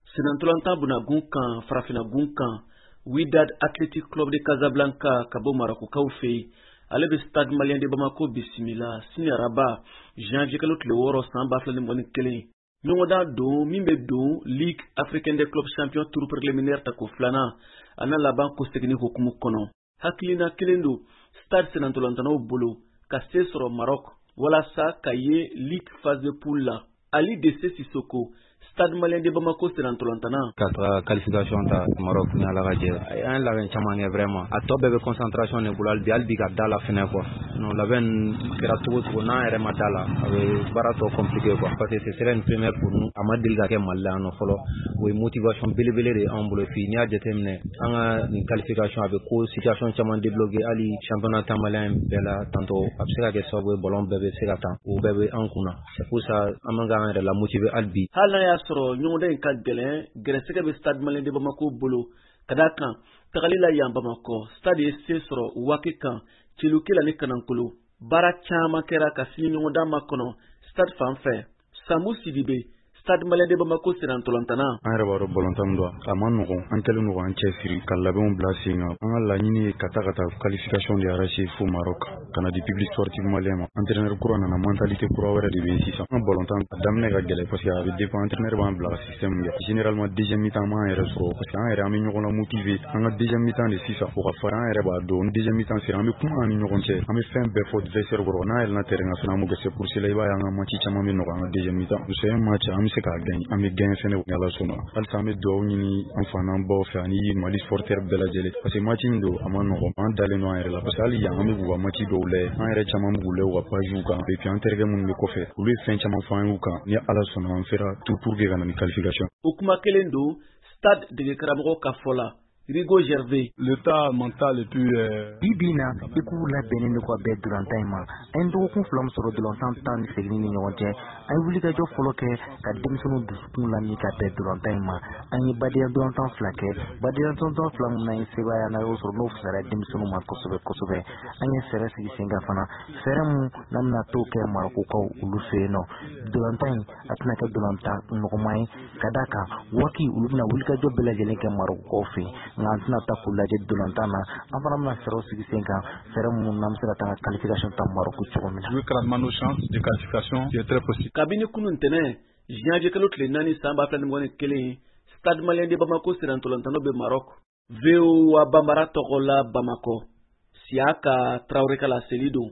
Senantolanta Bunagun kan Farafinagun kan Wydad Athletic Club de Casablanca Kabo Marakukaw fe ale be Stade Malien de Bamako bisimila sini araba janvier kalo tile 6 san 2021 ɲɔgɔnda don min be don Ligue Africaine des Clubs Champions tour préliminaire tako filana ana laban ko segini hukumu kɔnɔ hakilina kelen do Stade Senantolantanaw bolo ka se sɔrɔ Maroc walasa ka ye Ligue phase de poule la Ali Dese Sissoko Stade Malien de Bamako Senantolantana katra qualification ta Maroc ni ala ka jɛ an labɛn caman kɛ vraiment a tɔ bɛɛ bɛ concentration de bolo bi albi ka dala fɛnɛ quoi non labɛn kɛra cogo n'an yɛrɛ ma dala a bɛ baara tɔ compliqué quoi parce que ce serait une première pour nous a ma deli ka kɛ Mali la nɔ fɔlɔ o ye motivation belebele de an bolo fii n'i y'a jateminɛ an ka nin qualification a bɛ ko situation caman débloqué hali championnat malien bɛɛ la tantôt a bɛ se ka kɛ sababu ye ballon bɛɛ bɛ se ka taa o bɛɛ bɛ an kunna c'est pour ça an man k'an yɛrɛ la motiver albi sɔrɔ ɲɔgɔnda in ka gɛlɛn gɛrɛsɛgɛ bɛ Stade Malien de Bamako bolo ka da kan tagali la yan Bamako stade ye se sɔrɔ waati kan Cilukela ni Kanankolo baara caman kɛra ka sini ɲɔgɔnda ma kɔnɔ stade fan fɛ Samu Sidibe Stade Malien de Bamako Senantolantana an yɛrɛ b'a dɔn balontan don a ma nɔgɔn an kɛlen don an cɛsiri ka labɛnw bila sen kan an ka laɲini ye ka taa qualification de arracher fo Maroc ka na di public sportif malien ma entraîneur kura nana mentalité kura wɛrɛ de bɛ yen sisan an balontan a daminɛ ka gɛlɛn parce que a bɛ dépend entraîneur b'an bila système min kɛ généralement deuxième mi-temps m'an yɛrɛ sɔrɔ parce que an yɛrɛ an bɛ ɲɔgɔn la motiver an ka deuxième mi-temps de sisan o ka fara an yɛrɛ b'a dɔn ni deuxième mi-temps sera an bɛ kuma an ni ɲɔgɔn cɛ an bɛ fɛn bɛɛ fɔ adversaire kɔrɔ n'a yɛlɛnna terrain kan fana an b'o kɛ c'est pour cela i b'a ye an ka match caman bɛ nɔgɔya an ka deuxième mi-temps c'est un match an bɛ se k'a gagner an bɛ gagner fɛnɛ ni Ala sɔnna halisa an bɛ dugawu ɲini an fa n'an baw fɛ ani Mali supporter bɛɛ lajɛlen parce que match min don a ma nɔgɔn an dalen don an yɛrɛ la parce que hali yan an bɛ k'u ka match dɔw layɛ an yɛrɛ caman b'u layɛ u ka pagew kan et puis an terikɛ minnu bɛ kɔfɛ olu ye fɛn caman fɔ an y'u kan ni Ala sɔnna an fera tout pour que ka na ni qualification o kuma kelen don stade dege karamɔgɔ ka fɔ la Rigo Gervais l'état mental et puis bibina i k'u labɛnnen de ka bɛɛ durantan in ma an ye dɔgɔkun fila min sɔrɔ durantan tan ni segin ni ɲɔgɔn cɛ an ye wulikajɔ fɔlɔ kɛ ka denmisɛnninw dusukun lamini ka bɛɛ durantan in ma an ye badenya durantan fila kɛ badenya durantan fila min na ye sebaaya n'a y'o sɔrɔ n'o fisara denmisɛnninw ma kosɛbɛ kosɛbɛ an ye fɛɛrɛ sigi sen kan fana fɛɛrɛ mun n'an bɛna t'o kɛ Marokokaw olu fɛ yen nɔ durantan in a tɛna kɛ durantan nɔgɔman ye ka d'a kan waati olu bɛna wulikajɔ bɛɛ lajɛlen kɛ Marokokaw fɛ nka an tɛna taa k'u lajɛ dolantan na an fana bɛna fɛɛrɛw sigi sen kan fɛɛrɛ minnu n'an bɛ se ka taa qualification ta Maroc cogo min na. jouer grandement nos chances de qualification qui est très possible. kabini kunun ntɛnɛn janvier kalo tile 4 san 2021 Stade Malien de Bamako Senantolantana bɛ Maroc VOA Bambara tɔgɔ la Bamako Siaka Traoré ka laseli don